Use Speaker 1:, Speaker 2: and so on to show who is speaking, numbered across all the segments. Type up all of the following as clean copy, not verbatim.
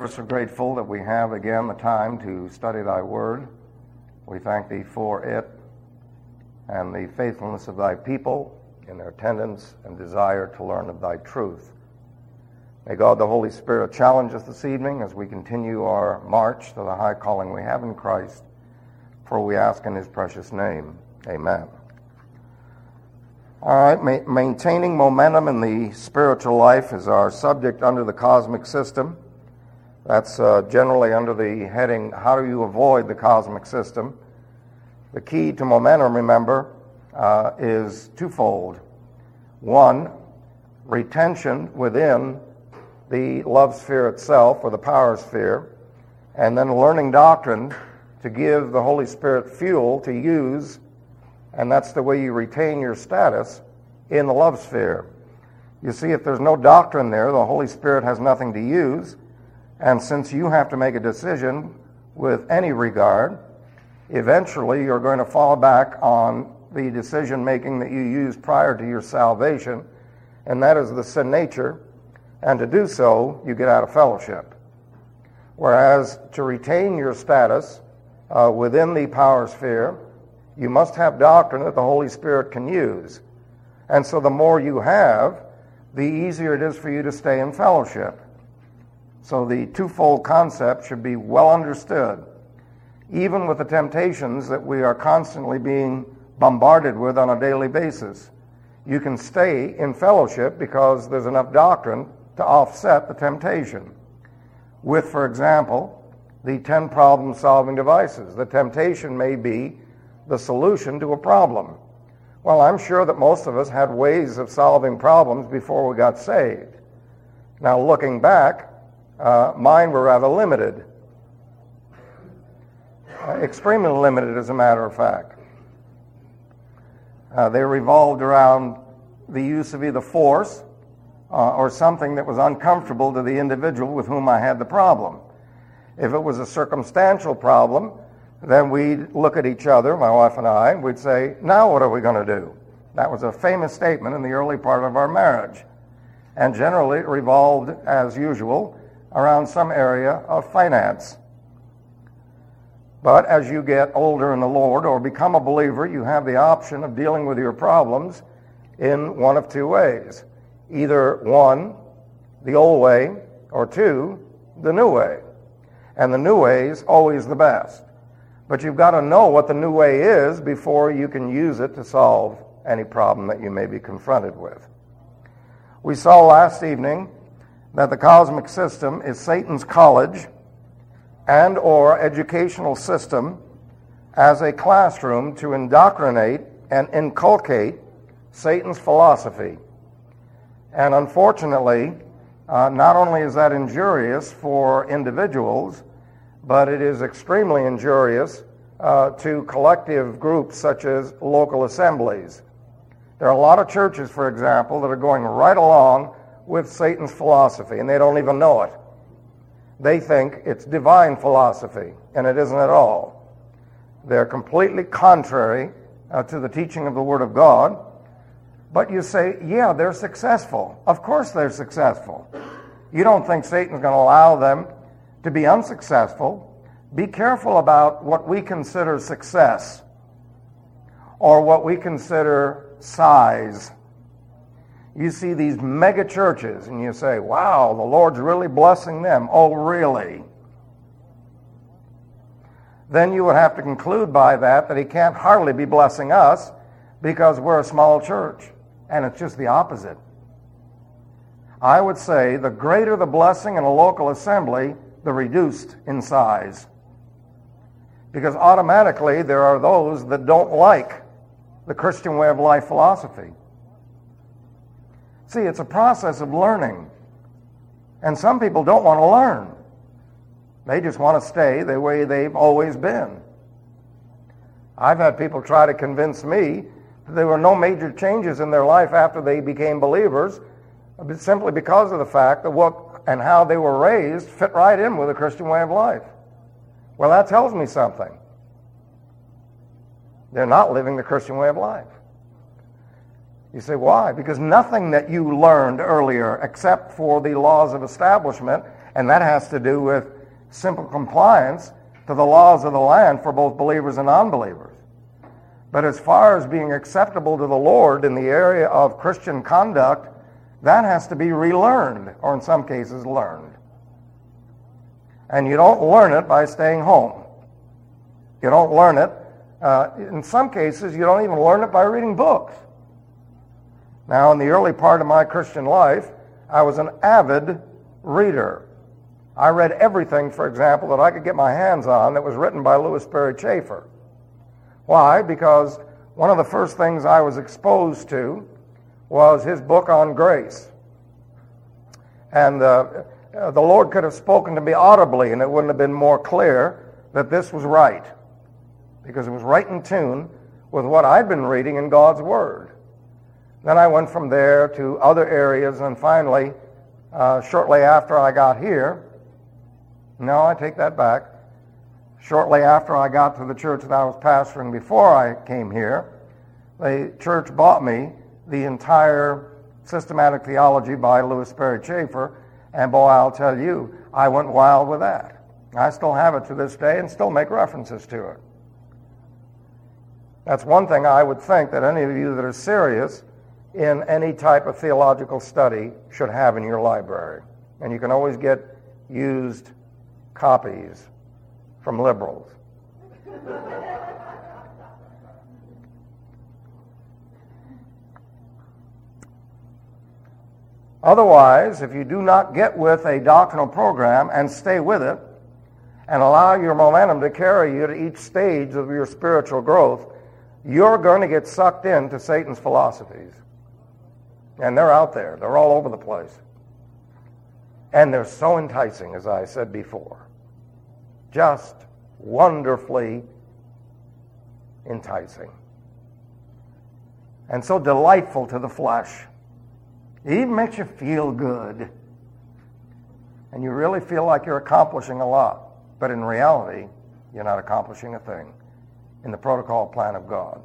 Speaker 1: We're so grateful that we have again the time to study thy word. We thank thee for it and the faithfulness of thy people in their attendance and desire to learn of thy truth. May God the Holy Spirit challenge us this evening as we continue our march to the high calling we have in Christ, for we ask in his precious name. Amen. All right, maintaining momentum in the spiritual life is our subject under the cosmic system. That's generally under the heading, how do you avoid the cosmic system? The key to momentum, remember, is twofold. One, retention within the love sphere itself, or the power sphere, and then learning doctrine to give the Holy Spirit fuel to use, and that's the way you retain your status in the love sphere. You see, if there's no doctrine there, the Holy Spirit has nothing to use. And since you have to make a decision with any regard, eventually you're going to fall back on the decision-making that you used prior to your salvation, and that is the sin nature, and to do so, you get out of fellowship. Whereas to retain your status within the power sphere, you must have doctrine that the Holy Spirit can use. And so the more you have, the easier it is for you to stay in fellowship. So the twofold concept should be well understood. Even with the temptations that we are constantly being bombarded with on a daily basis, you can stay in fellowship because there's enough doctrine to offset the temptation. With, for example, the 10 problem-solving devices. The temptation may be the solution to a problem. Well, I'm sure that most of us had ways of solving problems before we got saved. Now, looking back, mine were rather limited. Extremely limited, as a matter of fact. They revolved around the use of either force or something that was uncomfortable to the individual with whom I had the problem. If it was a circumstantial problem, then we'd look at each other, my wife and I, and we'd say, now what are we going to do? That was a famous statement in the early part of our marriage. And generally it revolved, as usual, around some area of finance. But as you get older in the Lord or become a believer, you have the option of dealing with your problems in one of two ways. Either one, the old way, or two, the new way. And the new way is always the best. But you've got to know what the new way is before you can use it to solve any problem that you may be confronted with. We saw last evening that the cosmic system is Satan's college and or educational system as a classroom to indoctrinate and inculcate Satan's philosophy. And unfortunately, not only is that injurious for individuals, but it is extremely injurious to collective groups such as local assemblies. There are a lot of churches, for example, that are going right along with Satan's philosophy, and they don't even know it. They think it's divine philosophy, and it isn't at all. They're completely contrary to the teaching of the Word of God. But you say, yeah, they're successful. Of course they're successful. You don't think Satan's going to allow them to be unsuccessful. Be careful about what we consider success or what we consider size. You see these mega churches and you say, wow, the Lord's really blessing them. Oh, really? Then you would have to conclude by that he can't hardly be blessing us because we're a small church. And it's just the opposite. I would say the greater the blessing in a local assembly, the reduced in size. Because automatically there are those that don't like the Christian way of life philosophy. See, it's a process of learning. And some people don't want to learn. They just want to stay the way they've always been. I've had people try to convince me that there were no major changes in their life after they became believers, simply because of the fact that what and how they were raised fit right in with the Christian way of life. Well, that tells me something. They're not living the Christian way of life. You say, why? Because nothing that you learned earlier, except for the laws of establishment, And that has to do with simple compliance to the laws of the land for both believers and unbelievers. But as far as being acceptable to the Lord in the area of Christian conduct, that has to be relearned, or in some cases learned. And you don't learn it by staying home. You don't learn it. In some cases, you don't even learn it by reading books. Now, in the early part of my Christian life, I was an avid reader. I read everything, for example, that I could get my hands on that was written by Lewis Sperry Chafer. Why? Because one of the first things I was exposed to was his book on grace. And the Lord could have spoken to me audibly, and it wouldn't have been more clear that this was right, because it was right in tune with what I'd been reading in God's Word. Then I went from there to other areas, and finally, shortly after I got here, no, I take that back. Shortly after I got to the church that I was pastoring before I came here, the church bought me the entire Systematic Theology by Lewis Sperry Chafer, and boy, I'll tell you, I went wild with that. I still have it to this day and still make references to it. That's one thing I would think that any of you that are serious in any type of theological study should have in your library. And you can always get used copies from liberals. Otherwise, if you do not get with a doctrinal program and stay with it and allow your momentum to carry you to each stage of your spiritual growth, you're going to get sucked into Satan's philosophies. And they're out there. They're all over the place. And they're so enticing, as I said before. Just wonderfully enticing. And so delightful to the flesh. It even makes you feel good. And you really feel like you're accomplishing a lot. But in reality, you're not accomplishing a thing in the protocol plan of God.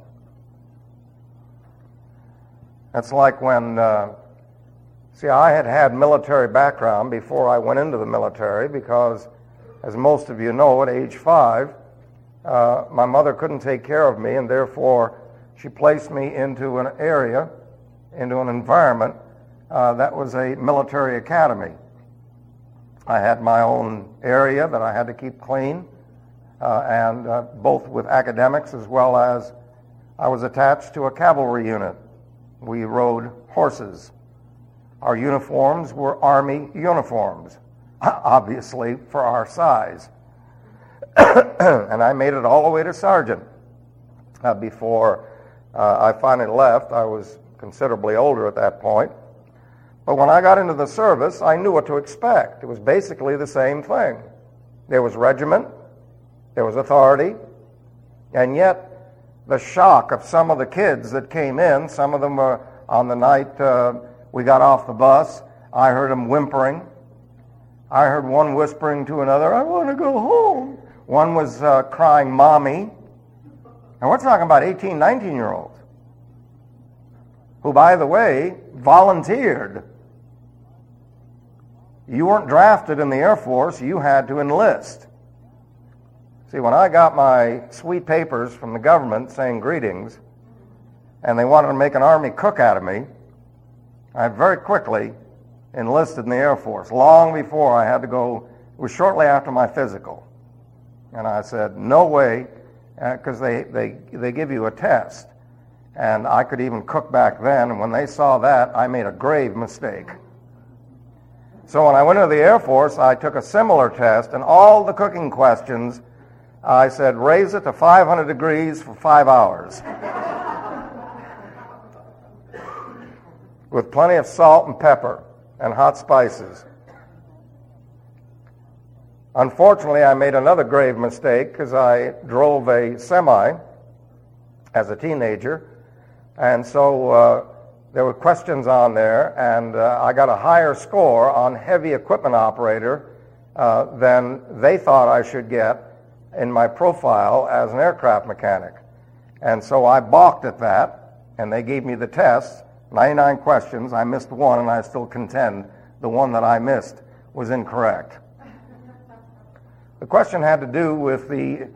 Speaker 1: That's like when, I had military background before I went into the military because, as most of you know, at age 5, my mother couldn't take care of me, and therefore she placed me into an area, into an environment that was a military academy. I had my own area that I had to keep clean, and both with academics as well as I was attached to a cavalry unit. We rode horses. Our uniforms were Army uniforms, obviously for our size. And I made it all the way to sergeant. Before I finally left, I was considerably older at that point. But when I got into the service, I knew what to expect. It was basically the same thing. There was regiment, there was authority, and yet the shock of some of the kids that came in, some of them were on the night we got off the bus, I heard them whimpering. I heard one whispering to another, "I want to go home." One was crying, "Mommy." And we're talking about 18, 19-year-olds who, by the way, volunteered. You weren't drafted in the Air Force, you had to enlist. See, when I got my sweet papers from the government saying greetings, and they wanted to make an Army cook out of me, I very quickly enlisted in the Air Force, long before I had to go. It was shortly after my physical. And I said, no way, because they give you a test. And I could even cook back then, and when they saw that, I made a grave mistake. So when I went into the Air Force, I took a similar test, and all the cooking questions, I said, raise it to 500 degrees for 5 hours. With plenty of salt and pepper and hot spices. Unfortunately, I made another grave mistake because I drove a semi as a teenager, and so there were questions on there, and I got a higher score on heavy equipment operator than they thought I should get in my profile as an aircraft mechanic. And so I balked at that, and they gave me the tests, 99 questions. I missed one, and I still contend the one that I missed was incorrect. The question had to do with the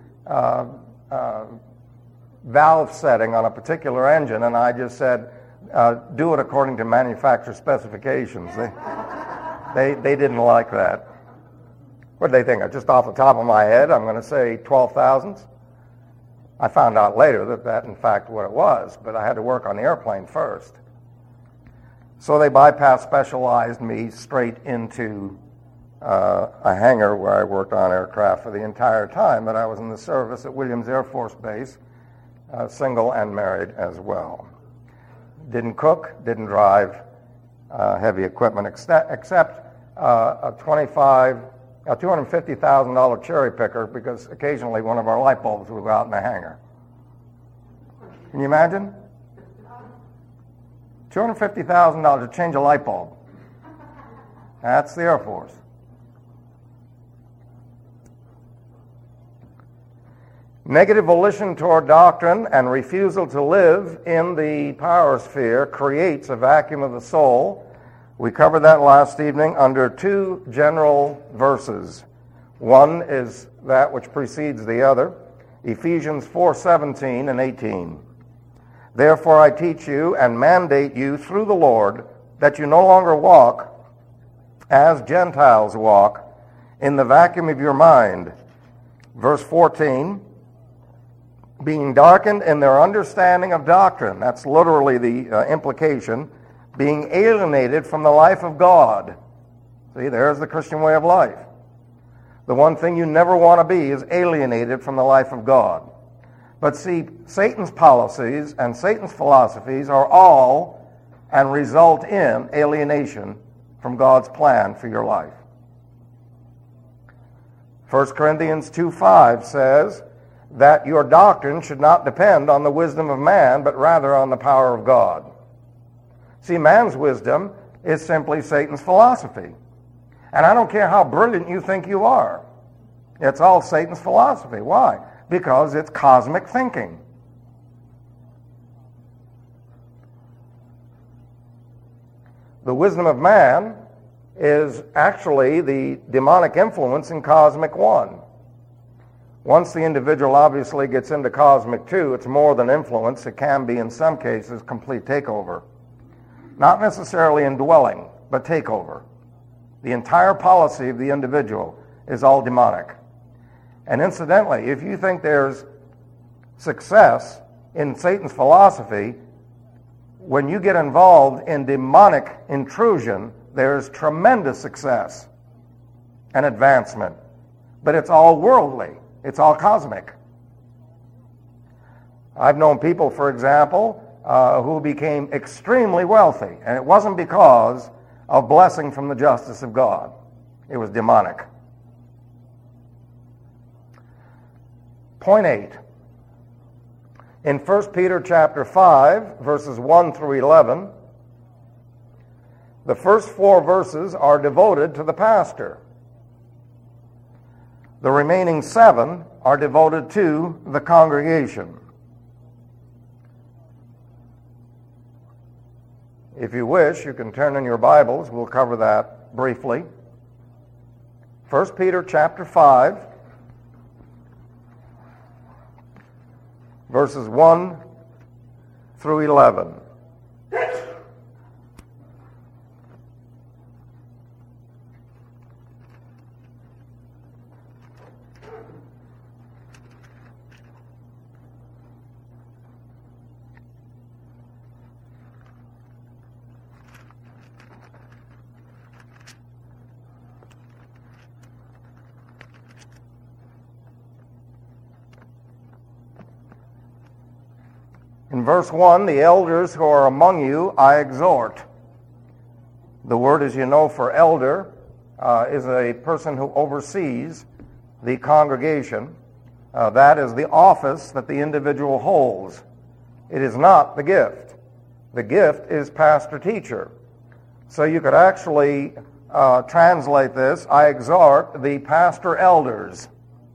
Speaker 1: valve setting on a particular engine, and I just said, do it according to manufacturer specifications. They didn't like that. What did they think? Just off the top of my head, I'm going to say 12 thousandths. I found out later that in fact what it was, but I had to work on the airplane first. So they bypassed specialized me straight into a hangar where I worked on aircraft for the entire time that I was in the service at Williams Air Force Base, single and married as well. Didn't cook, didn't drive heavy equipment except a $250,000 cherry picker because occasionally one of our light bulbs would go out in the hangar. Can you imagine? $250,000 to change a light bulb. That's the Air Force. Negative volition toward doctrine and refusal to live in the power sphere creates a vacuum of the soul. We covered that last evening under two general verses. One is that which precedes the other, Ephesians 4:17 and 18. Therefore I teach you and mandate you through the Lord that you no longer walk as Gentiles walk in the vacuum of your mind. Verse 14, being darkened in their understanding of doctrine. That's literally the implication. Being alienated from the life of God. See, there's the Christian way of life. The one thing you never want to be is alienated from the life of God. But see, Satan's policies and Satan's philosophies are all and result in alienation from God's plan for your life. 1 Corinthians 2:5 says that your doctrine should not depend on the wisdom of man, but rather on the power of God. See, man's wisdom is simply Satan's philosophy. And I don't care how brilliant you think you are. It's all Satan's philosophy. Why? Because it's cosmic thinking. The wisdom of man is actually the demonic influence in cosmic one. Once the individual obviously gets into cosmic two, it's more than influence. It can be, in some cases, complete takeover. Not necessarily indwelling, but takeover. The entire policy of the individual is all demonic. And incidentally, if you think there's success in Satan's philosophy, when you get involved in demonic intrusion, there's tremendous success and advancement. But it's all worldly. It's all cosmic. I've known people, for example, who became extremely wealthy, and it wasn't because of blessing from the justice of God. It was demonic. Point 8. In 1 Peter chapter 5, verses 1 through 11, the first 4 verses are devoted to the pastor. The remaining 7 are devoted to the congregation. If you wish, you can turn in your Bibles. We'll cover that briefly. 1 Peter chapter 5, verses 1 through 11. In verse 1, the elders who are among you I exhort. The word, as you know, for elder is a person who oversees the congregation. That is the office that the individual holds. It is not the gift. The gift is pastor-teacher. So you could actually translate this, I exhort the pastor elders.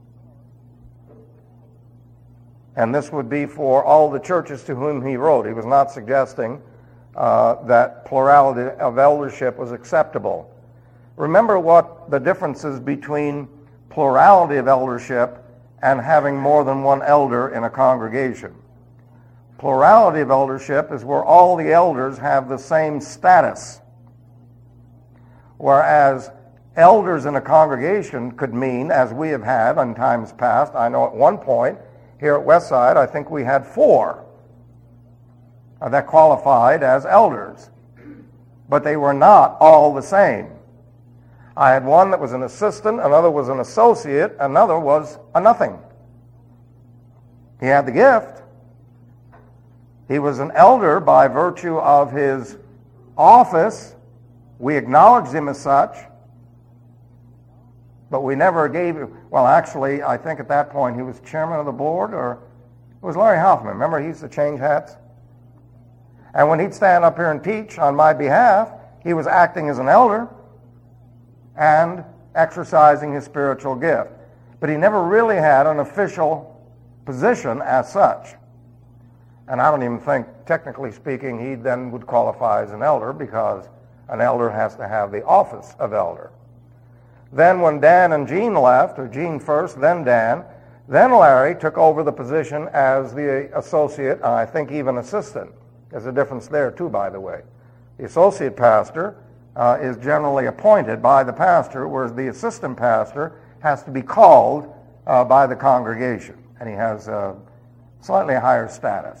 Speaker 1: And this would be for all the churches to whom he wrote. He was not suggesting that plurality of eldership was acceptable. Remember what the difference is between plurality of eldership and having more than one elder in a congregation. Plurality of eldership is where all the elders have the same status, whereas elders in a congregation could mean, as we have had in times past, I know at one point here at Westside, I think we had 4 that qualified as elders, but they were not all the same. I had one that was an assistant, another was an associate, another was a nothing. He had the gift. He was an elder by virtue of his office. We acknowledged him as such, but we never gave him, well, actually, I think at that point he was chairman of the board, or it was Larry Hoffman. Remember, he used to change hats? And when he'd stand up here and teach on my behalf, he was acting as an elder and exercising his spiritual gift. But he never really had an official position as such. And I don't even think, technically speaking, he then would qualify as an elder, because an elder has to have the office of elder. Then when Dan and Gene left, or Gene first, then Dan, then Larry took over the position as the associate, and I think even assistant. There's a difference there too, by the way. The associate pastor is generally appointed by the pastor, whereas the assistant pastor has to be called by the congregation, and he has a slightly higher status.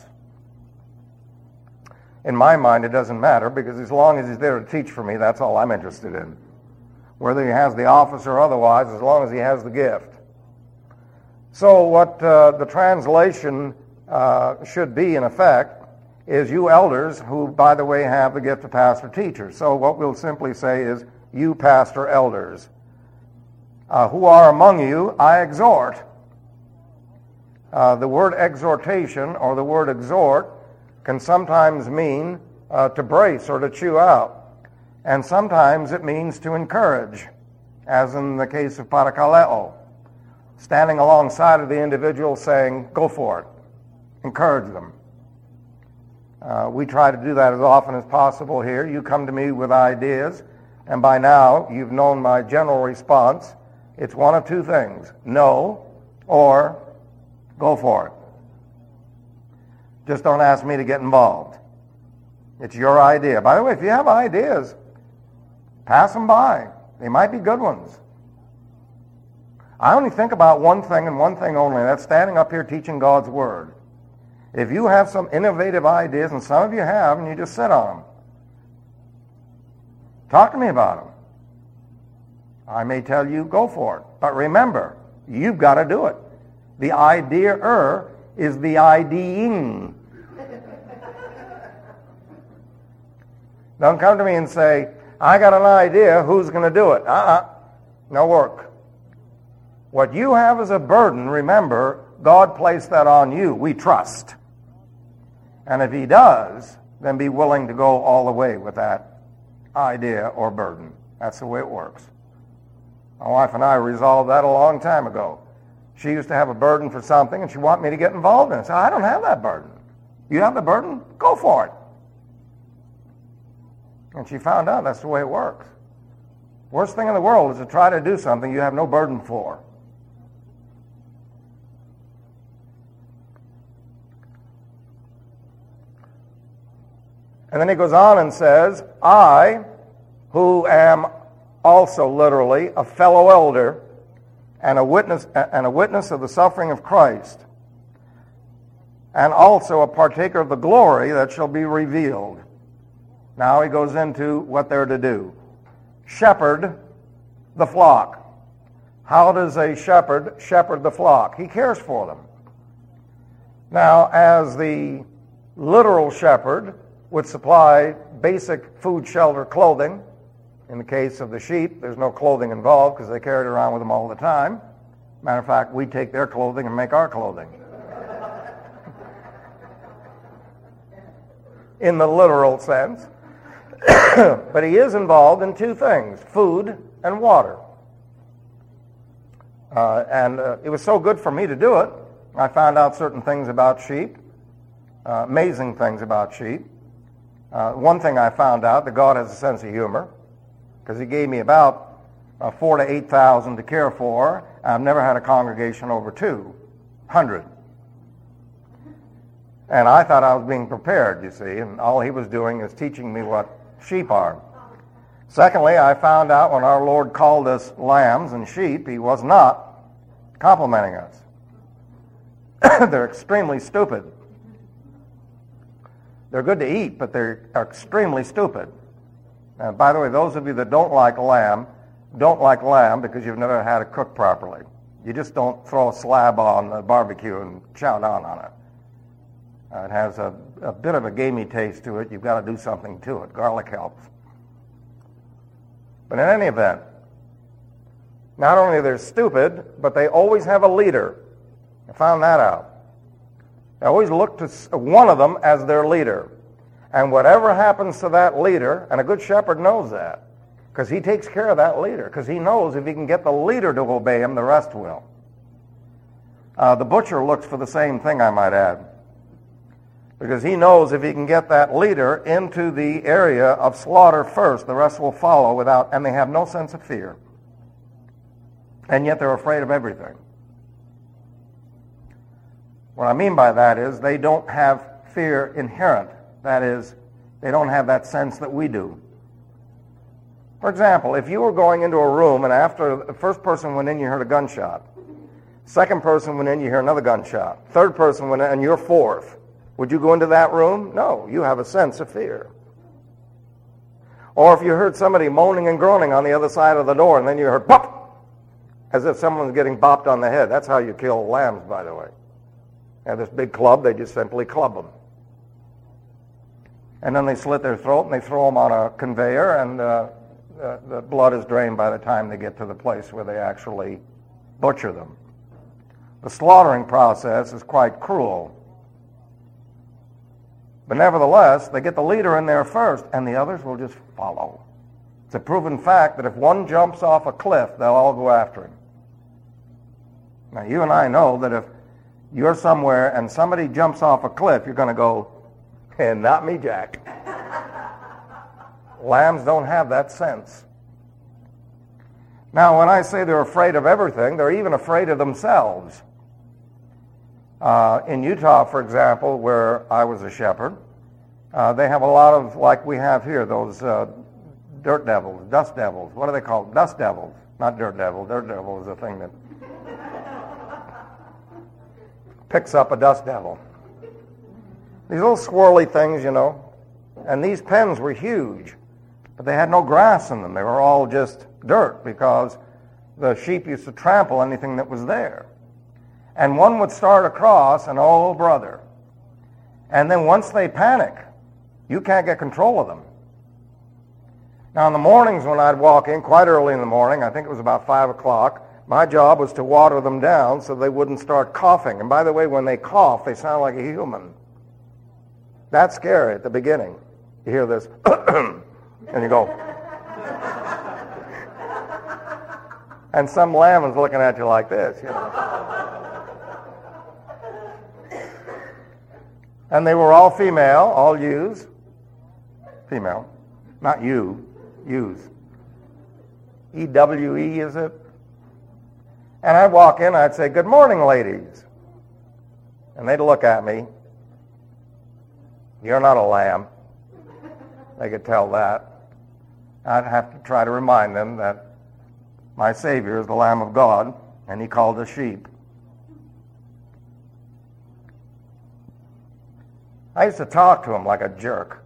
Speaker 1: In my mind, it doesn't matter, because as long as he's there to teach for me, that's all I'm interested in. Whether he has the office or otherwise, as long as he has the gift. So what the translation should be, in effect, is you elders who, by the way, have the gift of pastor-teacher. So what we'll simply say is, you pastor elders, who are among you, I exhort. The word exhortation, or the word exhort, can sometimes mean to brace or to chew out. And sometimes it means to encourage, as in the case of parakaleo, standing alongside of the individual saying, go for it, encourage them. We try to do that as often as possible here. You come to me with ideas, and by now you've known my general response. It's one of two things: no, or go for it. Just don't ask me to get involved. It's your idea. By the way, if you have ideas, pass them by. They might be good ones. I only think about one thing and one thing only. That's standing up here teaching God's Word. If you have some innovative ideas, and some of you have, and you just sit on them, talk to me about them. I may tell you, go for it. But remember, you've got to do it. The idea-er is the IDing. Don't come to me and say, I got an idea, who's going to do it? No work. What you have as a burden, remember, God placed that on you. We trust. And if He does, then be willing to go all the way with that idea or burden. That's the way it works. My wife and I resolved that a long time ago. She used to have a burden for something, and she wanted me to get involved in it. I said, I don't have that burden. You have the burden? Go for it. And she found out that's the way it works. Worst thing in the world is to try to do something you have no burden for. And then he goes on and says, I, who am also literally a fellow elder and a witness of the suffering of Christ, and also a partaker of the glory that shall be revealed. Now he goes into what they're to do. Shepherd the flock. How does a shepherd shepherd the flock? He cares for them. Now, as the literal shepherd would supply basic food, shelter, clothing. In the case of the sheep, there's no clothing involved because they carry it around with them all the time. Matter of fact, we take their clothing and make our clothing. In the literal sense. But he is involved in two things: food and water. And it was so good for me to do it. I found out certain things about sheep, amazing things about sheep. One thing I found out, that God has a sense of humor, because He gave me about 4 to 8,000 to care for. I've never had a congregation over 200. And I thought I was being prepared, you see, and all he was doing is teaching me what sheep are. Secondly, I found out when our Lord called us lambs and sheep, he was not complimenting us. They're extremely stupid. They're good to eat, but they're extremely stupid. And by the way, those of you that don't like lamb because you've never had it cooked properly. You just don't throw a slab on the barbecue and chow down on it. It has a bit of a gamey taste to it. You've got to do something to it. Garlic helps. But in any event, not only they're stupid, but they always have a leader. I found that out. They always look to one of them as their leader. And whatever happens to that leader, and a good shepherd knows that, because he takes care of that leader, because he knows if he can get the leader to obey him, the rest will. The butcher looks for the same thing, I might add, because he knows if he can get that leader into the area of slaughter first, the rest will follow without, and they have no sense of fear. And yet they're afraid of everything. What I mean by that is they don't have fear inherent. That is, they don't have that sense that we do. For example, if you were going into a room and after the first person went in, you heard a gunshot. Second person went in, you hear another gunshot. Third person went in, and you're fourth. Would you go into that room? No, you have a sense of fear. Or if you heard somebody moaning and groaning on the other side of the door, and then you heard pop, as if someone's getting bopped on the head. That's how you kill lambs, by the way. They have this big club, they just simply club them. And then they slit their throat and they throw them on a conveyor, and the blood is drained by the time they get to the place where they actually butcher them. The slaughtering process is quite cruel. But nevertheless, they get the leader in there first, and the others will just follow. It's a proven fact that if one jumps off a cliff, they'll all go after him. Now, you and I know that if you're somewhere and somebody jumps off a cliff, you're going to go, hey, not me, Jack. Lambs don't have that sense. Now, when I say they're afraid of everything, they're even afraid of themselves. In Utah, for example, where I was a shepherd, they have a lot of, like we have here, those dirt devils, dust devils. What are they called? Dust devils, not dirt devil. Dirt devil is a thing that picks up a dust devil. These little swirly things, you know, and these pens were huge, but they had no grass in them. They were all just dirt because the sheep used to trample anything that was there. And one would start across, and oh, brother. And then once they panic, you can't get control of them. Now, in the mornings when I'd walk in, quite early in the morning, I think it was about 5 o'clock, my job was to water them down so they wouldn't start coughing. And by the way, when they cough, they sound like a human. That's scary at the beginning. You hear this, and you go. And some lamb is looking at you like this, you know. And they were all female, all ewes. Female. Not you, ewes. E-W-E, is it? And I'd walk in, I'd say, good morning, ladies. And they'd look at me. You're not a lamb. They could tell that. I'd have to try to remind them that my Savior is the Lamb of God, and he called us sheep. I used to talk to him like a jerk.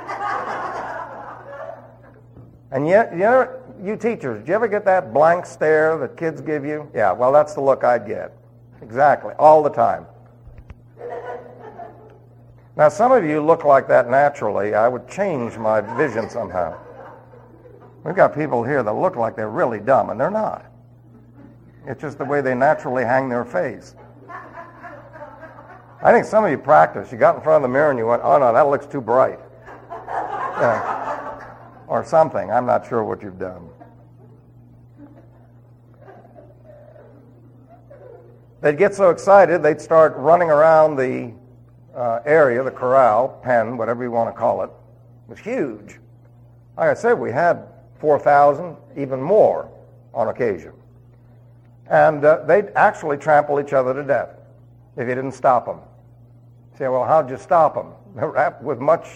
Speaker 1: And yet, you teachers, do you ever get that blank stare that kids give you? Yeah, well, that's the look I'd get. Exactly, all the time. Now, some of you look like that naturally. I would change my vision somehow. We've got people here that look like they're really dumb, and they're not. It's just the way they naturally hang their face. I think some of you practice. You got in front of the mirror and you went, oh, no, that looks too bright. Or something. I'm not sure what you've done. They'd get so excited, they'd start running around the area, the corral, pen, whatever you want to call it. It was huge. Like I said, we had 4,000, even more. on occasion. And they'd actually trample each other to death if you didn't stop them. You say, well, how'd you stop them? With much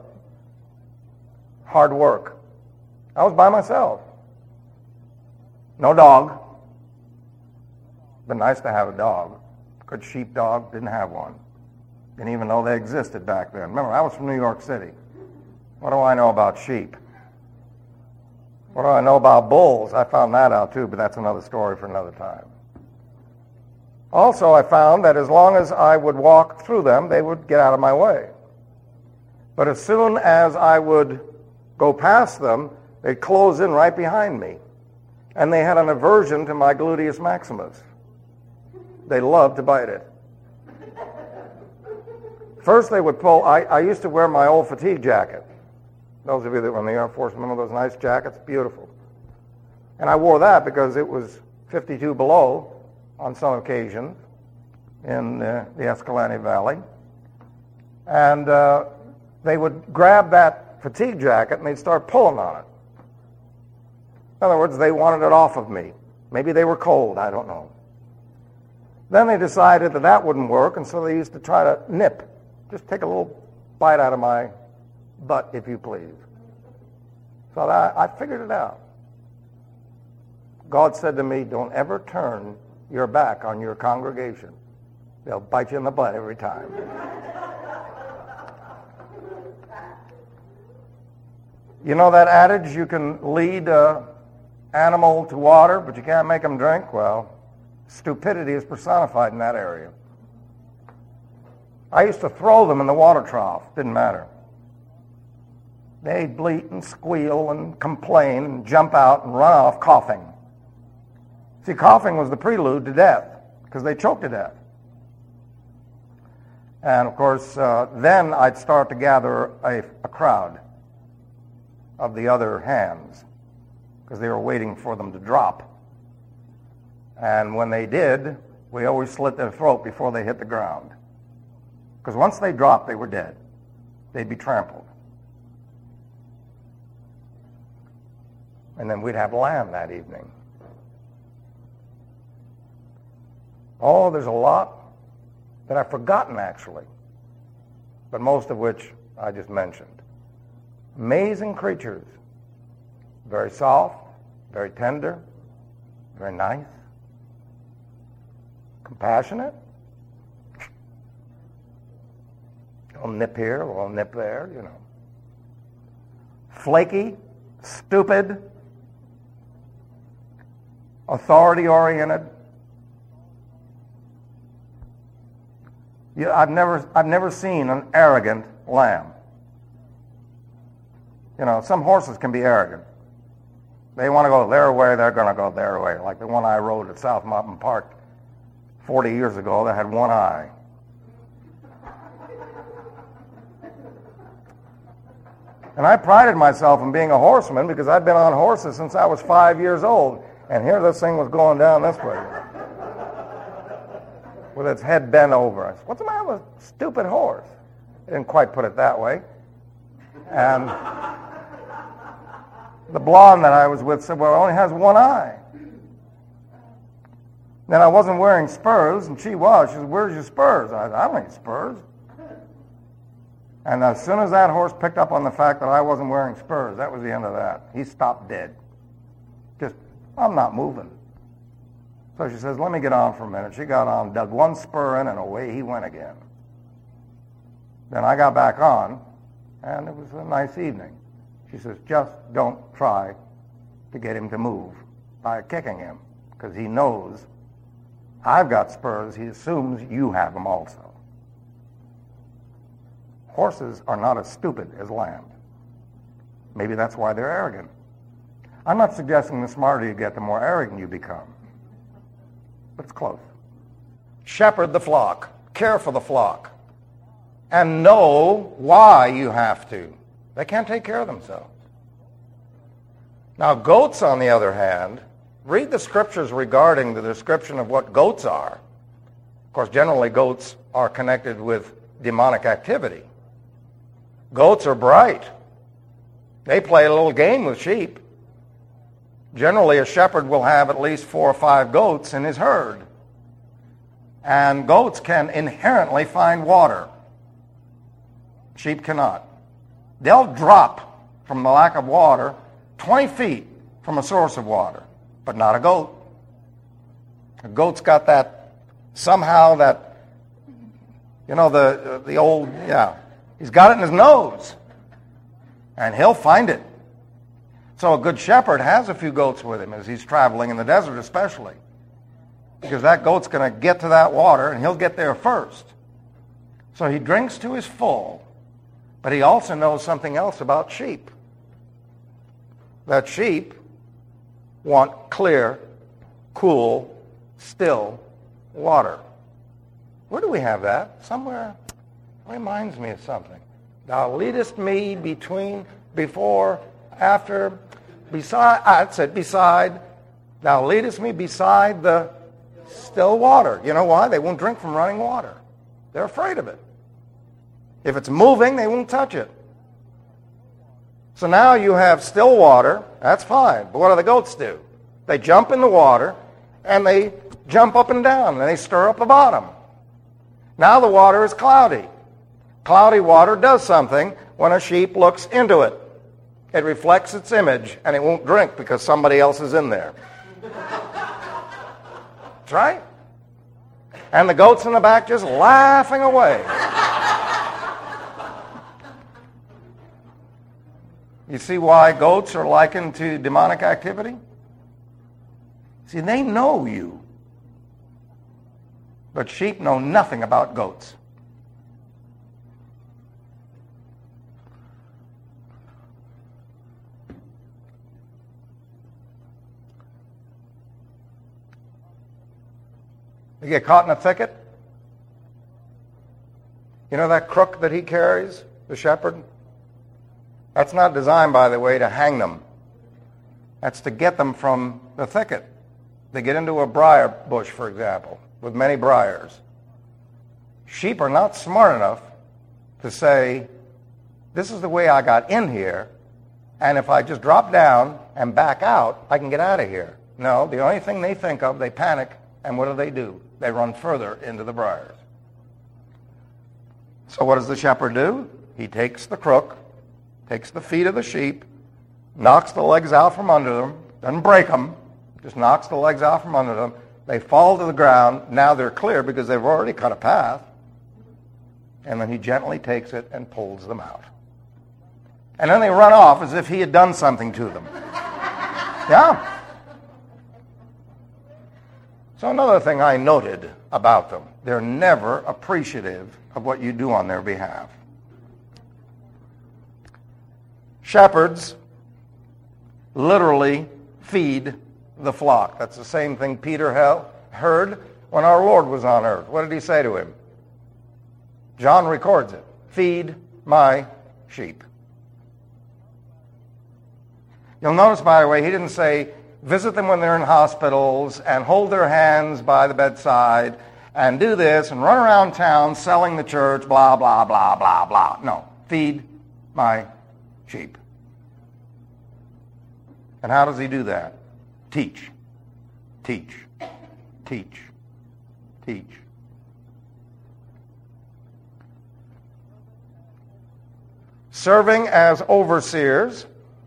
Speaker 1: hard work. I was by myself. No dog. Been nice to have a dog. Good sheepdog, didn't have one. Didn't even know they existed back then. Remember, I was from New York City. What do I know about sheep? What do I know about bulls? I found that out too, but that's another story for another time. Also, I found that as long as I would walk through them, they would get out of my way. But as soon as I would go past them, they'd close in right behind me. And they had an aversion to my gluteus maximus. They loved to bite it. First they would pull, I used to wear my old fatigue jacket. Those of you that were in the Air Force remember those nice jackets? Beautiful. And I wore that because it was 52 below on some occasions in the Escalante Valley. And they would grab that fatigue jacket and they'd start pulling on it. In other words, they wanted it off of me. Maybe they were cold, I don't know. Then they decided that that wouldn't work, and so they used to try to nip. Just take a little bite out of my butt, if you please. So I figured it out. God said to me, don't ever turn your back on your congregation. They'll bite you in the butt every time. You know that adage, you can lead an animal to water, but you can't make them drink? Well, stupidity is personified in that area. I used to throw them in the water trough. Didn't matter. They'd bleat and squeal and complain and jump out and run off coughing. See, coughing was the prelude to death because they choked to death. And, of course, then I'd start to gather a crowd of the other hands because they were waiting for them to drop. And when they did, we always slit their throat before they hit the ground. Because once they dropped, they were dead. They'd be trampled. And then we'd have lamb that evening. Oh, there's a lot that I've forgotten, actually, but most of which I just mentioned. Amazing creatures. Very soft, very tender, very nice, compassionate. A little nip here, a little nip there, you know. Flaky, stupid, authority-oriented. I've never seen an arrogant lamb. You know, some horses can be arrogant. They want to go their way, they're going to go their way. Like the one I rode at South Mountain Park 40 years ago that had one eye. And I prided myself in being a horseman because I'd been on horses since I was 5 years old. And here this thing was going down this way with its head bent over. I said, what's the matter with a stupid horse? I didn't quite put it that way. And the blonde that I was with said, well, it only has one eye. Then I wasn't wearing spurs, and she was. She said, where's your spurs? I said, I don't need spurs. And as soon as that horse picked up on the fact that I wasn't wearing spurs, that was the end of that. He stopped dead. Just, I'm not moving. So she says, let me get on for a minute. She got on, dug one spur in, and away he went again. Then I got back on, and it was a nice evening. She says, just don't try to get him to move by kicking him, because he knows I've got spurs. He assumes you have them also. Horses are not as stupid as lambs. Maybe that's why they're arrogant. I'm not suggesting the smarter you get, the more arrogant you become. But it's close. Shepherd the flock. Care for the flock. And know why you have to. They can't take care of themselves. Now, goats, on the other hand, read the scriptures regarding the description of what goats are. Of course, generally goats are connected with demonic activity. Goats are bright. They play a little game with sheep. Generally, a shepherd will have at least 4 or 5 goats in his herd. And goats can inherently find water. Sheep cannot. They'll drop from the lack of water 20 feet from a source of water, but not a goat. A goat's got that, somehow that, the old, he's got it in his nose, and he'll find it. So a good shepherd has a few goats with him as he's traveling in the desert especially, because that goat's going to get to that water, and he'll get there first. So he drinks to his full, but he also knows something else about sheep. That sheep want clear, cool, still water. Where do we have that? Somewhere. It reminds me of something. Thou leadest me before, after, beside, it said beside, thou leadest me beside the still water. You know why? They won't drink from running water. They're afraid of it. If it's moving, they won't touch it. So now you have still water. That's fine. But what do the goats do? They jump in the water, and they jump up and down, and they stir up the bottom. Now the water is cloudy. Cloudy water does something when a sheep looks into it. It reflects its image, and it won't drink because somebody else is in there. That's right. And the goats in the back just laughing away. You see why goats are likened to demonic activity? See, they know you. But sheep know nothing about goats. They get caught in a thicket. You know that crook that he carries, the shepherd? That's not designed, by the way, to hang them. That's to get them from the thicket. They get into a briar bush, for example, with many briars. Sheep are not smart enough to say, this is the way I got in here, and if I just drop down and back out, I can get out of here. No, the only thing they think of, they panic, and what do? They run further into the briars. So what does the shepherd do? He takes the crook, takes the feet of the sheep, knocks the legs out from under them, doesn't break them, just knocks the legs out from under them. They fall to the ground. Now they're clear because they've already cut a path. And then he gently takes it and pulls them out. And then they run off as if he had done something to them. Yeah. So another thing I noted about them, they're never appreciative of what you do on their behalf. Shepherds literally feed the flock. That's the same thing Peter heard when our Lord was on earth. What did he say to him? John records it. Feed my sheep. You'll notice, by the way, he didn't say, visit them when they're in hospitals and hold their hands by the bedside and do this and run around town selling the church, blah, blah, blah, blah, blah. No, feed my sheep. And how does he do that? Teach, teach, teach, teach. Serving as overseers,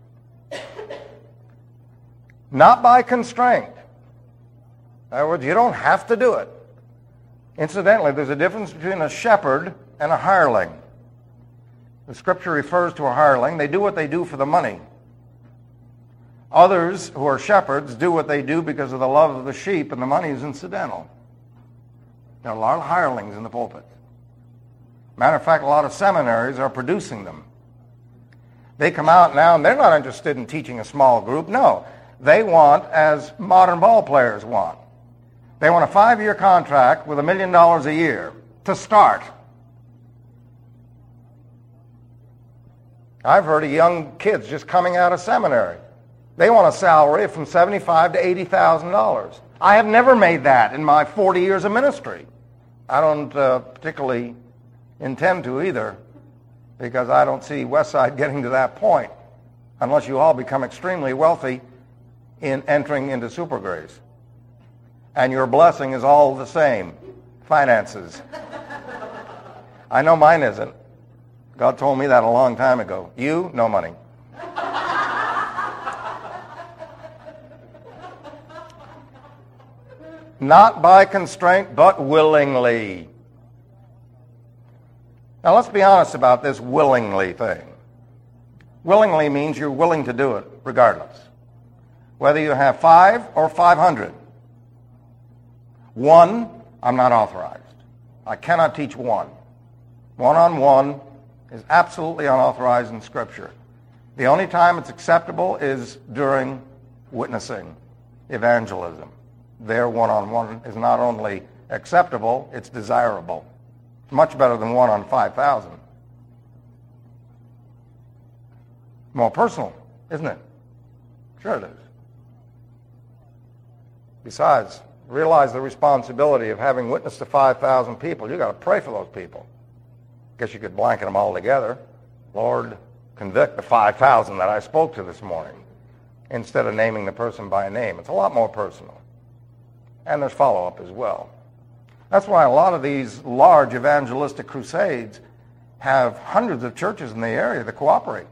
Speaker 1: not by constraint. In other words, you don't have to do it. Incidentally, there's a difference between a shepherd and a hireling. The Scripture refers to a hireling. They do what they do for the money. Others who are shepherds do what they do because of the love of the sheep, and the money is incidental. There are a lot of hirelings in the pulpit. Matter of fact, a lot of seminaries are producing them. They come out now, and they're not interested in teaching a small group. No, they want, as modern ball players want, they want a 5-year contract with $1 million a year to start. I've heard of young kids just coming out of seminary. They want a salary from $75,000 to $80,000. I have never made that in my 40 years of ministry. I don't particularly intend to either, because I don't see Westside getting to that point unless you all become extremely wealthy in entering into super grace. And your blessing is all the same. Finances. I know mine isn't. God told me that a long time ago. You, no money. Not by constraint, but willingly. Now let's be honest about this willingly thing. Willingly means you're willing to do it regardless. Whether you have 5 or 500. 1, I'm not authorized. I cannot teach 1. One-on-one is absolutely unauthorized in Scripture. The only time it's acceptable is during witnessing, evangelism. There, one-on-one is not only acceptable, it's desirable. It's much better than 1 on 5,000. More personal, isn't it? Sure it is. Besides, realize the responsibility of having witnessed to 5,000 people. You've got to pray for those people. Guess you could blanket them all together. Lord, convict the 5,000 that I spoke to this morning, instead of naming the person by name. It's a lot more personal. And there's follow-up as well. That's why a lot of these large evangelistic crusades have hundreds of churches in the area that cooperate.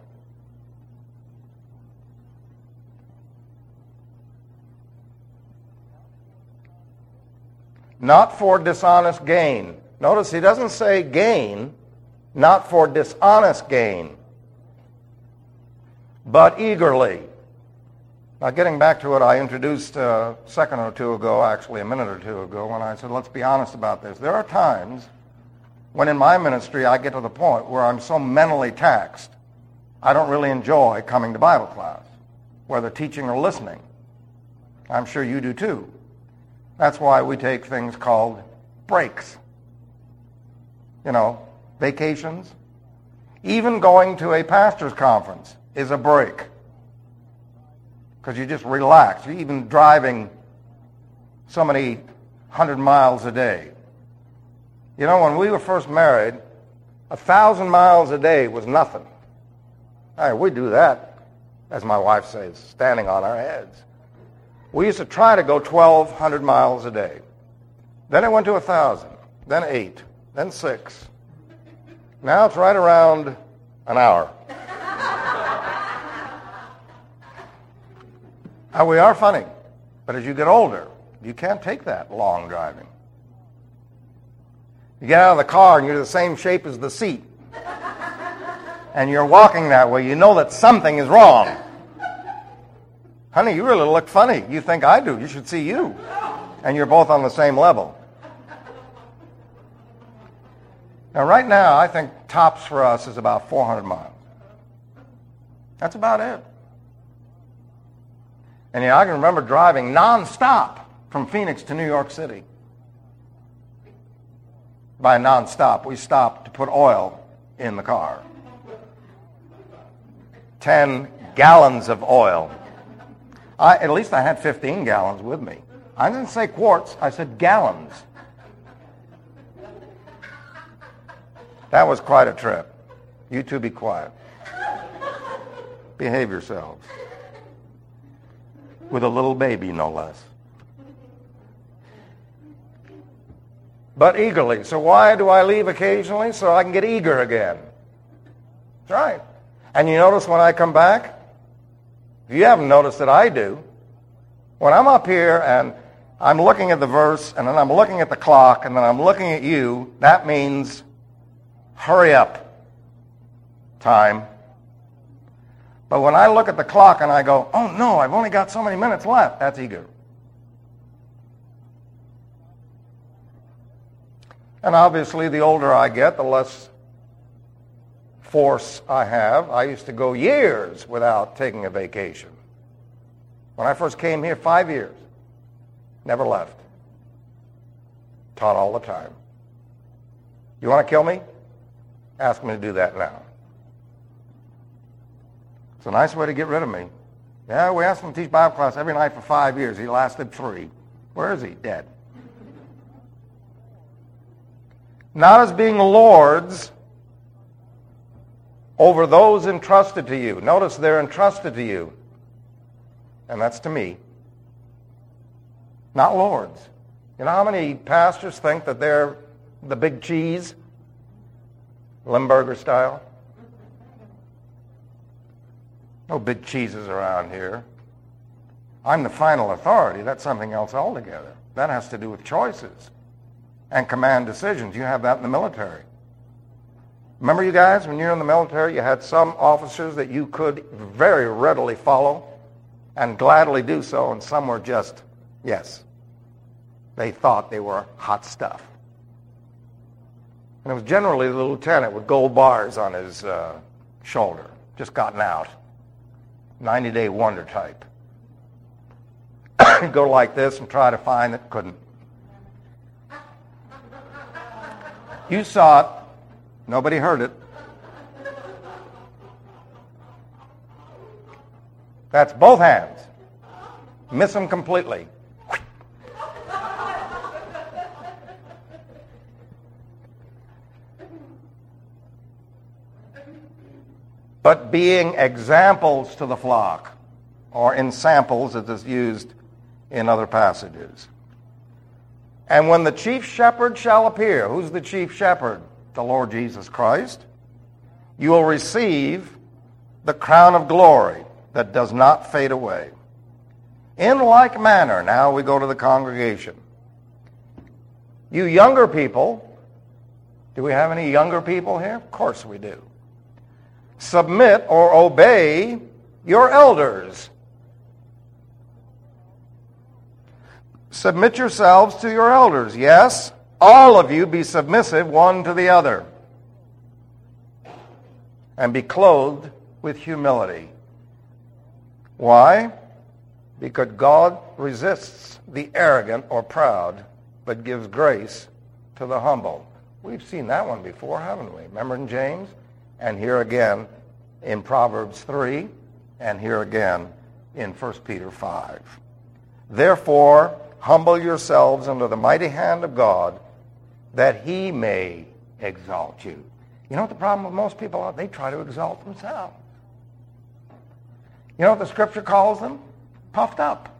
Speaker 1: Not for dishonest gain. Notice he doesn't say gain, not for dishonest gain, but eagerly. Now, getting back to what I introduced a second or two ago, actually a minute or two ago, when I said, let's be honest about this. There are times when in my ministry I get to the point where I'm so mentally taxed, I don't really enjoy coming to Bible class, whether teaching or listening. I'm sure you do too. That's why we take things called breaks. You know, vacations. Even going to a pastor's conference is a break. Because you just relax. You're even driving so many 100 miles a day. You know, when we were first married, 1,000 miles a day was nothing. Hey, we do that, as my wife says, standing on our heads. We used to try to go 1,200 miles a day. Then it went to 1,000, then 8, then 6. Now it's right around an hour. Now, we are funny, but as you get older, you can't take that long driving. You get out of the car and you're the same shape as the seat. And you're walking that way, you know that something is wrong. Honey, you really look funny. You think I do. You should see you. And you're both on the same level. Now, right now, I think tops for us is about 400 miles. That's about it. And I can remember driving nonstop from Phoenix to New York City. By nonstop, we stopped to put oil in the car. 10 gallons of oil. At least I had 15 gallons with me. I didn't say quarts, I said gallons. That was quite a trip. You two be quiet. Behave yourselves. With a little baby, no less. But eagerly. So why do I leave occasionally? So I can get eager again. That's right. And you notice when I come back? If you haven't noticed it, I do. When I'm up here and I'm looking at the verse, and then I'm looking at the clock, and then I'm looking at you, that means hurry up time. But when I look at the clock and I go, oh no, I've only got so many minutes left, that's eager. And obviously, the older I get, the less force I have. I used to go years without taking a vacation. When I first came here, 5 years. Never left. Taught all the time. You want to kill me? Ask me to do that now. It's a nice way to get rid of me. Yeah, we asked him to teach Bible class every night for 5 years. He lasted 3. Where is he? Dead. Not as being lords over those entrusted to you. Notice they're entrusted to you. and that's to me, not lords. You know how many pastors think that they're the big cheese, Limburger style? No big cheeses around here. I'm the final authority. That's something else altogether. That has to do with choices and command decisions. You have that in the military. Remember, you guys, when you were in the military, you had some officers that you could very readily follow and gladly do so, and some were just, yes, they thought they were hot stuff. And it was generally the lieutenant with gold bars on his shoulder, just gotten out, 90-day wonder type. He'd go like this and try to find it, couldn't. You saw it. Nobody heard it. That's both hands. Miss them completely. But being examples to the flock, or in samples as is used in other passages. And when the chief shepherd shall appear, who's the chief shepherd? The Lord Jesus Christ. You will receive the crown of glory that does not fade away. In like manner, now we go to the congregation. You younger people, do we have any younger people here? Of course we do. Submit or obey your elders. Submit yourselves to your elders. Yes, all of you be submissive one to the other. And be clothed with humility. Why? Because God resists the arrogant or proud, but gives grace to the humble. We've seen that one before, haven't we? Remember in James? And here again in Proverbs 3, and here again in 1 Peter 5. Therefore, humble yourselves under the mighty hand of God, that he may exalt you. You know what the problem with most people are? They try to exalt themselves. You know what the Scripture calls them? Puffed up.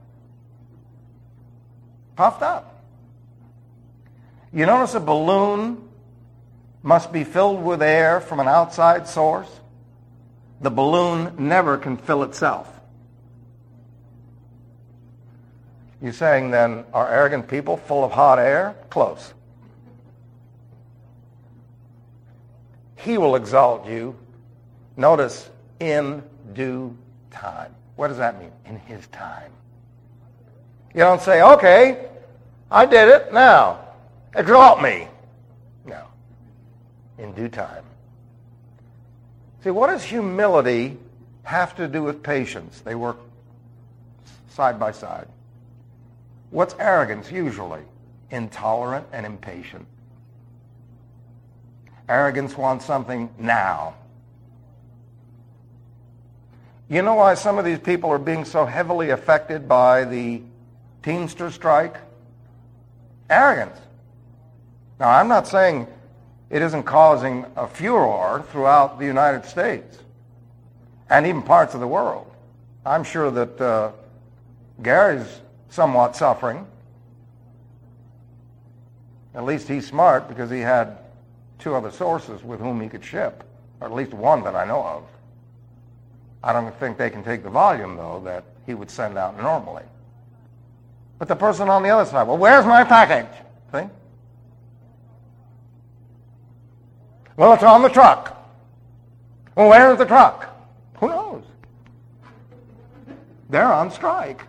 Speaker 1: Puffed up. You notice a balloon must be filled with air from an outside source? The balloon never can fill itself. You're saying then, are arrogant people full of hot air? Close. He will exalt you, notice, in due time. What does that mean? In his time. You don't say, okay, I did it, now, exalt me. No. In due time. See, what does humility have to do with patience? They work side by side. What's arrogance usually? Intolerant and impatient. Arrogance wants something now. You know why some of these people are being so heavily affected by the Teamster strike? Arrogance. Now, I'm not saying it isn't causing a furor throughout the United States and even parts of the world. I'm sure that Gary's somewhat suffering. At least he's smart because he had 2 other sources with whom he could ship, or at least one that I know of. I don't think they can take the volume, though, that he would send out normally. But the person on the other side, well, where's my package? See? Well, it's on the truck. Well, where's the truck? Who knows? They're on strike.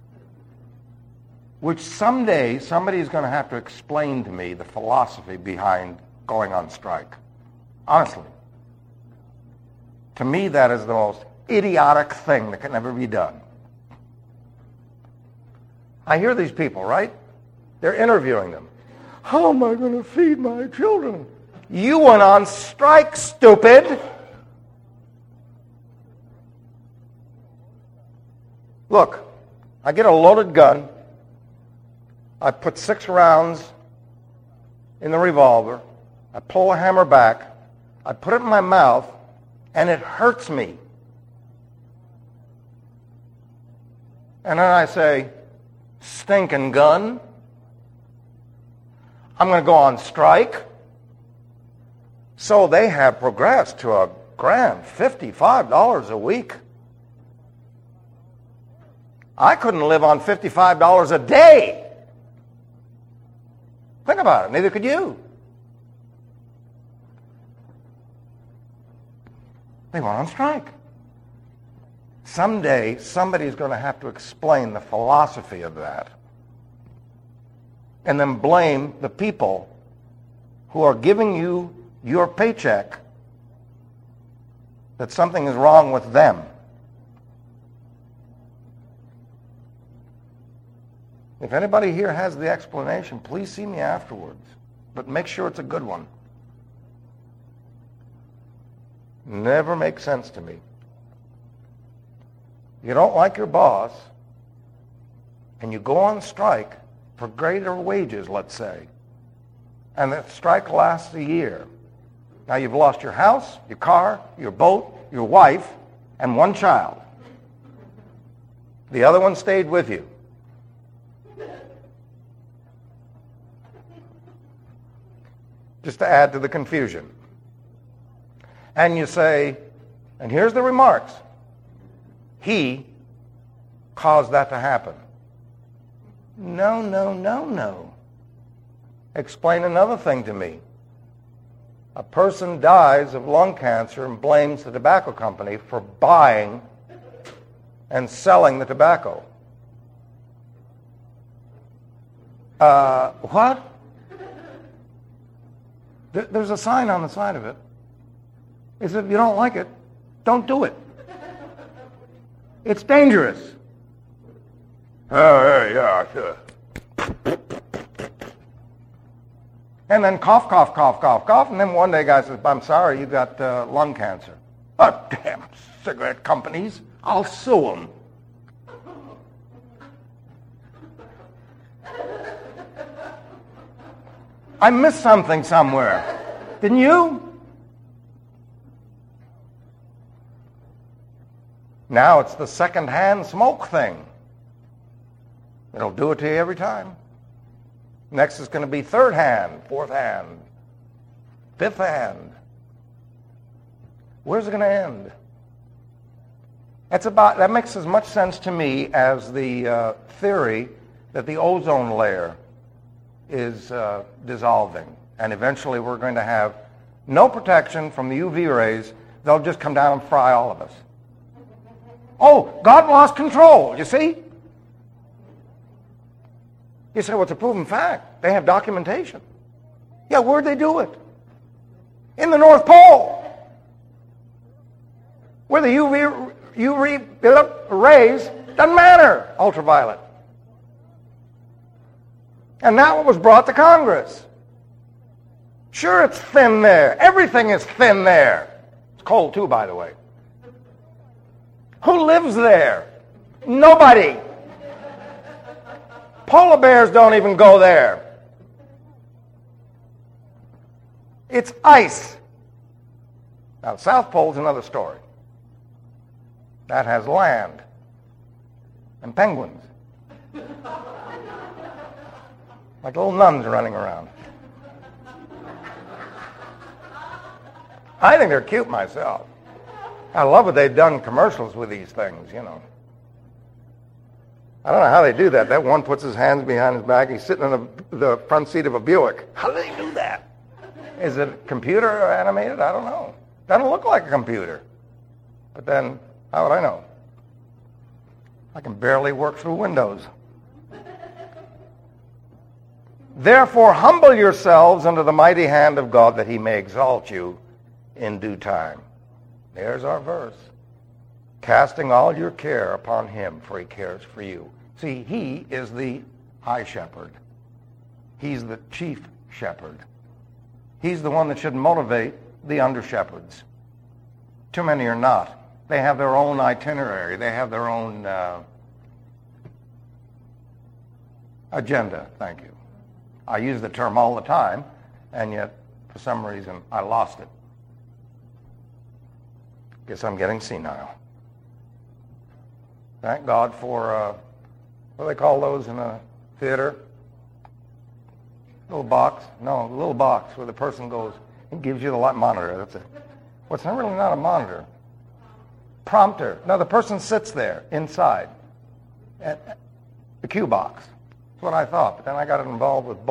Speaker 1: Which someday somebody's going to have to explain to me the philosophy behind going on strike. Honestly. To me, that is the most idiotic thing that can ever be done. I hear these people, right? They're interviewing them. How am I going to feed my children? You went on strike, stupid. Look, I get a loaded gun. I put 6 rounds in the revolver. I pull the hammer back. I put it in my mouth, and it hurts me. And then I say, stinking gun, I'm going to go on strike. So they have progressed to a grand $55 a week. I couldn't live on $55 a day. Think about it. Neither could you. They went on strike. Someday, somebody's going to have to explain the philosophy of that and then blame the people who are giving you your paycheck that something is wrong with them. If anybody here has the explanation, please see me afterwards. But make sure it's a good one. Never makes sense to me. You don't like your boss, and you go on strike for greater wages, let's say, and the strike lasts a year. Now you've lost your house, your car, your boat, your wife, and one child. The other one stayed with you. Just to add to the confusion. And you say, and here's the remarks, he caused that to happen. No, no, no, no. Explain another thing to me. A person dies of lung cancer and blames the tobacco company for buying and selling the tobacco. What? There's a sign on the side of it. It says, if you don't like it, don't do it. It's dangerous. Oh, yeah, sure. And then cough, cough, cough, cough, cough. And then one day, guy says, I'm sorry, you got lung cancer. Oh, damn cigarette companies. I'll sue them. I missed something somewhere. Didn't you? Now it's the second-hand smoke thing. It'll do it to you every time. Next is going to be third hand, fourth hand, fifth hand. Where's it going to end? That makes as much sense to me as the theory that the ozone layer is dissolving, and eventually we're going to have no protection from the UV rays. They'll just come down and fry all of us. Oh, God lost control, you see? You say, well, it's a proven fact. They have documentation. Yeah, where'd they do it? In the North Pole, where the UV rays, doesn't matter, ultraviolet. And that was brought to Congress. Sure, it's thin there. Everything is thin there. It's cold, too, by the way. Who lives there? Nobody. Polar bears don't even go there. It's ice. Now, the South Pole is another story. That has land and penguins. Like little nuns running around. I think they're cute myself. I love what they've done commercials with these things, you know. I don't know how they do that. That one puts his hands behind his back. He's sitting in the front seat of a Buick. How do they do that? Is it computer animated? I don't know. Doesn't look like a computer. But then, how would I know? I can barely work through Windows. Therefore, humble yourselves under the mighty hand of God, that he may exalt you in due time. There's our verse. Casting all your care upon him, for he cares for you. See, he is the high shepherd. He's the chief shepherd. He's the one that should motivate the under shepherds. Too many are not. They have their own itinerary. They have their own agenda. Thank you. I use the term all the time, and yet, for some reason, I lost it. Guess I'm getting senile. Thank God for What do they call those in a theater? Little box? No, a little box where the person goes and gives you the light monitor. That's it. Well, it's not really not a monitor. Prompter. No, the person sits there inside at the cue box. That's what I thought. But then I got involved with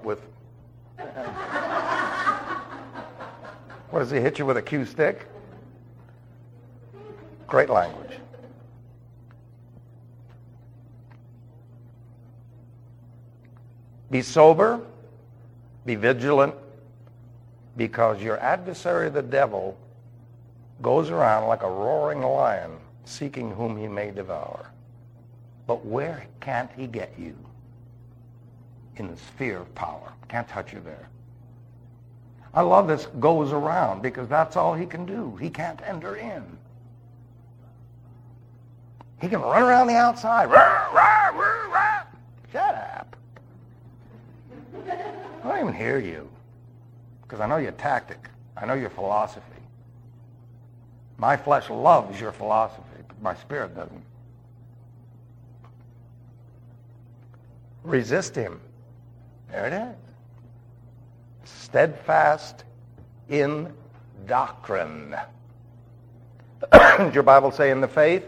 Speaker 1: what does he hit you with a cue stick? Great language. Be sober, be vigilant, because your adversary, the devil, goes around like a roaring lion, seeking whom he may devour. But where can't he get you? In the sphere of power. Can't touch you there. I love this goes around, because that's all he can do. He can't enter in. He can run around the outside. Rah, rah, rah, rah. Shut up. I don't even hear you, because I know your tactic. I know your philosophy. My flesh loves your philosophy, but my spirit doesn't. Resist him. There it is. Steadfast in doctrine. Does your Bible say in the faith?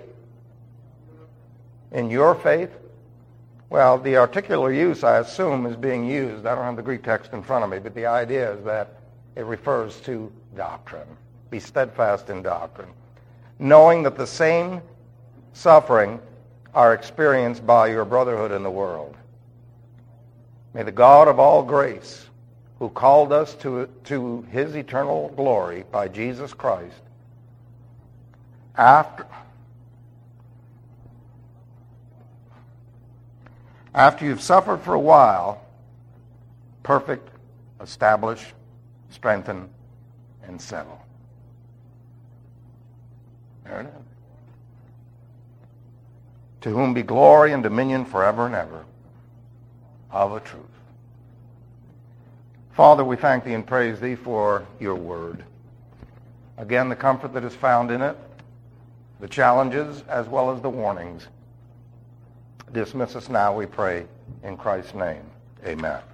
Speaker 1: In your faith? Well, the articular use, I assume, is being used. I don't have the Greek text in front of me, but the idea is that it refers to doctrine. Be steadfast in doctrine. Knowing that the same suffering are experienced by your brotherhood in the world. May the God of all grace, who called us to his eternal glory by Jesus Christ, after you've suffered for a while, perfect, establish, strengthen, and settle. There it is. To whom be glory and dominion forever and ever, of a truth. Father, we thank thee and praise thee for your word. Again, the comfort that is found in it, the challenges as well as the warnings. Dismiss us now, we pray, in Christ's name. Amen.